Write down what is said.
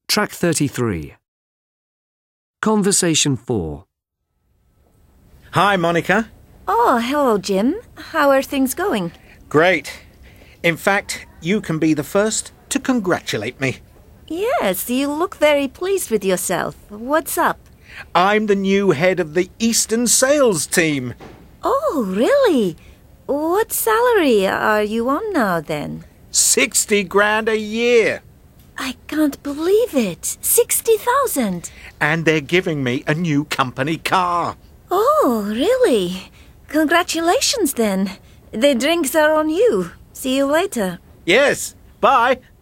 Track 33. Conversation 4. Hi, Monica. Oh, hello, Jim. How are things going? Great. In fact, you can be the first to congratulate me. Yes, you look very pleased with yourself. What's up? I'm the new head of the Eastern sales team. Oh, really? What salary are you on now, then? 60 grand a year. I can't believe it. 60,000. And they're giving me a new company car. Oh, really? Congratulations, then. The drinks are on you. See you later. Yes. Bye.